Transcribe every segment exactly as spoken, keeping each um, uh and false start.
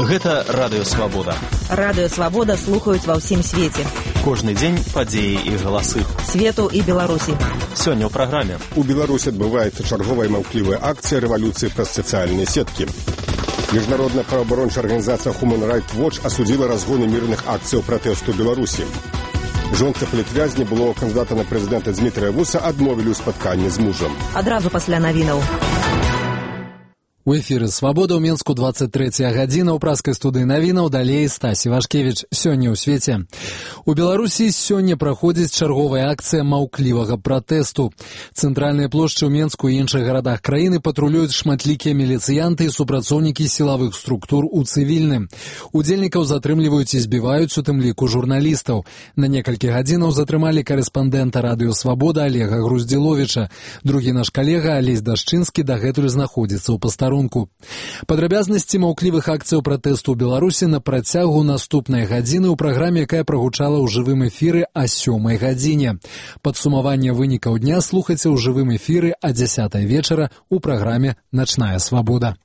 Гэта Радыё Свабода. Радыё Свабода слухаюць ва ўсім свеце. Кожны дзень падзеі і галасы. Свету і Беларусі. Сёння ў праграме. У Беларусі адбываецца чарговая маўклівая акцыя рэвалюцыі праз сацыяльныя сеткі. Міжнародная праваабарончая арганізацыя Human Rights Watch асудзіла разгоны мірных акцыяў пратэсту ў Беларусі. Жонцы палітвязні былого кандыдата на прэзідэнта Дзмітрыя Вуса адмовілі ў спатканні з мужам. Адразу пасля навінаў. У эфіры «Свабода» ў Менску двадцать трэцяя гадзіна, ў праскай студыі навінаў, далей Стасі Вашкевіч. Сёння ў свеце. У Беларусі сёння праходзіць чарговая акцыя маўклівага пратэсту. Цэнтральныя плошчы ў Менску і іншых гарадах краіны патрулююць шматлікія міліцыянты і супрацоўнікі сілавых структур у цывільным. Удзельнікаў затрымліваюць і збіваюць, у тым ліку журналістаў. На некалькі гадзінаў затрымалі карэспандэнта Радыё Свабода Олега Груздзіловіча. Другі наш калега Алесь Дашчынскі дагэтуль знаходзіцца ў пастарунку. Падрабязнасці маўклівых акцыяў пратэсту ў Беларусі на працягу наступнай гадзіны ў праграме, якая прагучала ў жывым эфіры а сёмай гадзіне. Падсумаванне вынікаў дня слухайце ў жывым эфіры а дзясятай вечара ў праграме «Начная свабода».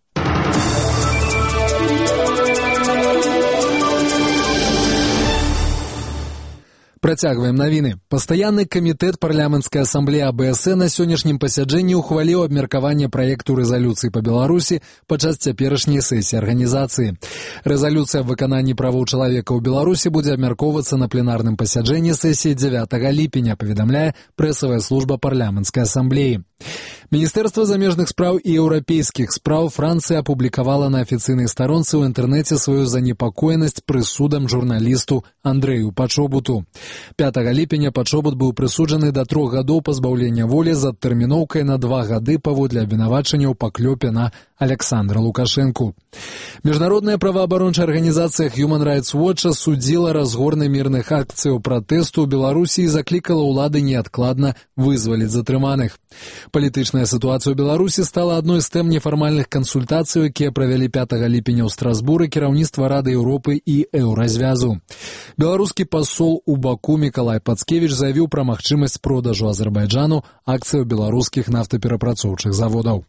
Працягваем навіны. Пастаянны камітэт парламенцкай асамблеі а бэ эс э на сённяшнім пасяджэнні ухваліў абмеркаванне праекту рэзалюцыі па Беларусі падчас цяперашняй сесіі арганізацыі. Рэзалюцыя аб выкананні правоў чалавека ў Беларусі будзе абмяркоўвацца на пленарным пасяджэнні сесіі дзявятага ліпеня, паведамляе прэсавая служба парламенцкай асамблеі. Міністэрства замежных спраў і еўрапейскіх спраў Францыі апублікавала на афіцыйнай старонцы ў інтэрнэце сваю занепакоенасць прысудам журналісту Андрэю Пачобуту. пятага ліпеня Пачобут быў прысуджаны да трох гадоў пазбаўлення волі з адтэрміноўкай на два гады паводле абвінавачання ў паклёпе на Александра Лукашэнку. Міжнародная праваабарончая арганізацыя Human Rights Watch асудзіла разгорны мірных акцыяў пратэсту ў Беларусі і заклікала ўлады неадкладна вызваліць затрыманых. Палітычная сітуацыя ў Беларусі стала адной з тэм нефармальных кансультацый, якія правялі пятага ліпеня ў Страсбуры кіраўніцтва Рады Еўропы і Еўразвязу. Беларускі пасол у Баку Мікалай Пацкевіч заявіў пра магчымасць продажу Азербайджану акцыяў беларускіх нафтаперапрацоўчых заводаў.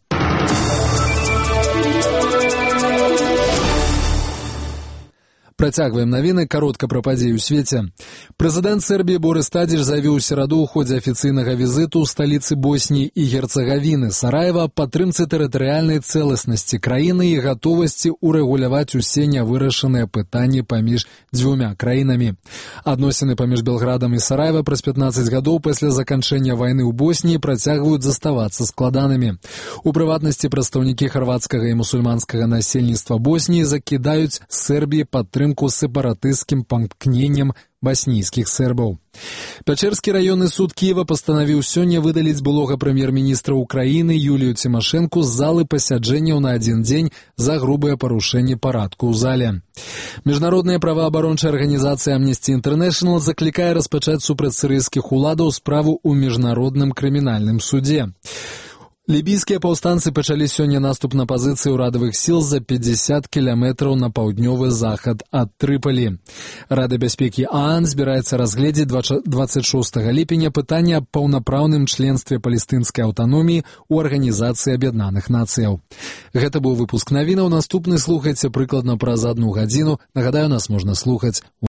Працягваем навіны, каротка пра падзеі ў свеце. Прэзідэнт Сербіі Борыс Тадзіч заявіў у сераду ў ходзе афіцыйнага візіту ў сталіцы Босніі і Герцагавіны, Сараева, падтрымцы тэрытарыяльнай цэласнасці краіны і гатовасці ўрэгуляваць усе нявырашаныя пытанні паміж дзвюмя краінамі. Адносіны паміж Белградам і Сараева праз пятнаццаць гадоў пасля заканчэння вайны ў Босніі працягваюць заставацца складанымі. У прыватнасці прадстаўнікі харвацкага і мусульманскага насельніцтва Босніі закідаюць Сербіі падтрымку сепаратысцкім памкненнем баснійскіх сербаў. Пячэрскі раённы суд Кіева пастанавіў сёння выдаліць былога прэм'ер-міністра ўкраіны Юлію Цімашэнку з залы пасяджэнняў на адзін дзень за грубае парушэнне парадку ў зале. Міжнародная праваабарончая арганізацыя Amnesty International заклікае распачаць супраць сірыйскіх уладаў справу ў міжнародным крымінальным судзе. Лібійскія паўстанцы пачалі сёння наступ на пазіцыі ўрадавых сіл за пятьдесят кіламетраў на паўднёвы захад ад Трыпалі. Рада бяспекі ААН збіраецца разгледзець дваццаць шостага ліпеня пытанне аб паўнапраўным членстве палестынскай аўтаноміі ў Арганізацыі Аб'яднаных Нацыяў. Гэта быў выпуск навінаў. Наступны слухайце прыкладна праз адну гадзіну. Нагадаю, нас можна слухаць